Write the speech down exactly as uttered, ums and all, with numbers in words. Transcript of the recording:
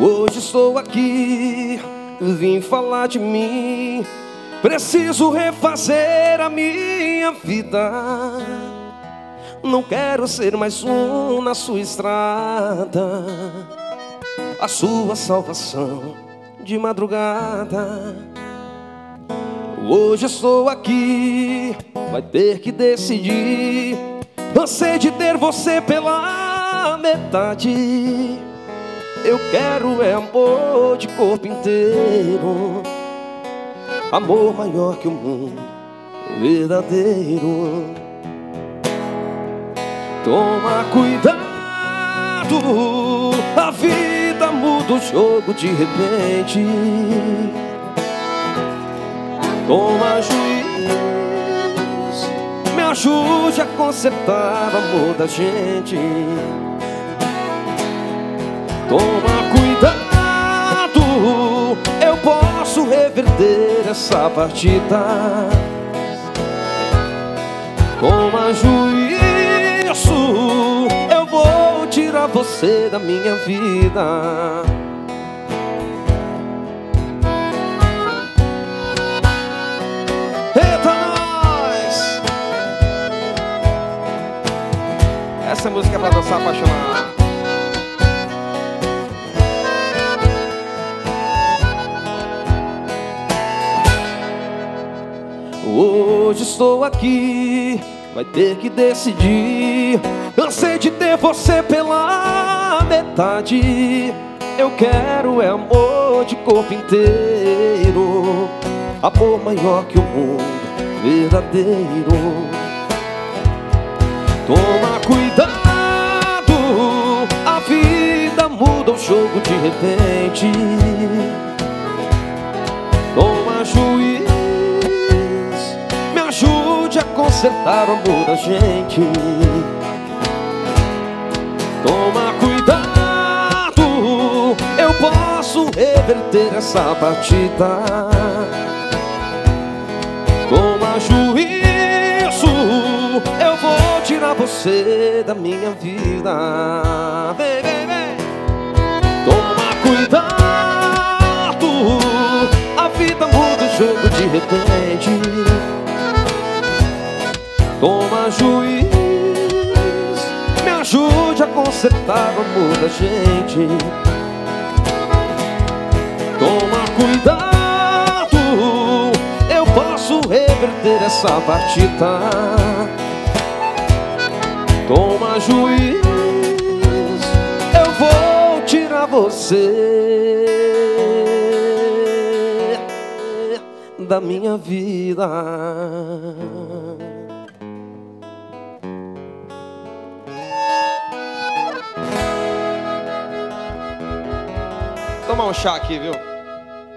Hoje estou aqui, vim falar de mim. Preciso refazer a minha vida. Não quero ser mais um na sua estrada, a sua salvação de madrugada. Hoje estou aqui, vai ter que decidir. Cansei de ter você pela metade. Eu quero é amor de corpo inteiro, amor maior que o mundo, verdadeiro. Toma cuidado, a vida muda o jogo de repente. Toma juiz, me ajude a consertar o amor da gente. Toma cuidado, eu posso reverter essa partida. Toma juízo, eu vou tirar você da minha vida. Eita nós! Essa música é pra dançar apaixonado. Hoje estou aqui, vai ter que decidir. Cansei de ter você pela metade. Eu quero é amor de corpo inteiro, amor maior que o mundo, verdadeiro. Toma cuidado, a vida muda o jogo de repente. Toma juízo, ajude a consertar o amor da gente. Toma cuidado, eu posso reverter essa partida. Toma juízo, eu vou tirar você da minha vida. Vem, vem, vem. Toma cuidado, a vida muda o jogo de repente. Toma juiz, me ajude a consertar o amor da gente. Toma cuidado, eu posso reverter essa partida. Toma juiz, eu vou tirar você da minha vida. Tomar um chá aqui, viu?